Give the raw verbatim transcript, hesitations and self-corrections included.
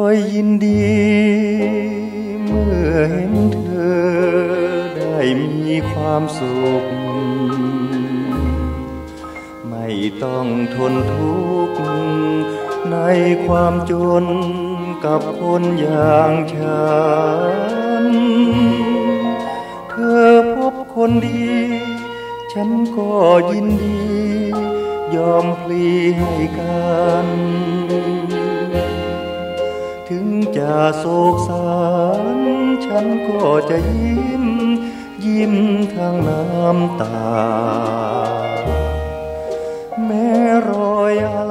อยยินดีเมื่อเห็นเธอได้มีความสุขไม่ต้องทนทุกข์ในความจนกับคนอย่างฉันเธอพบคนดีฉันก็ยินดียอมพลีให้กันถึงจะโศกสารฉันก็จะยิ้มยิ้มทางน้ำตาแม้รอยอา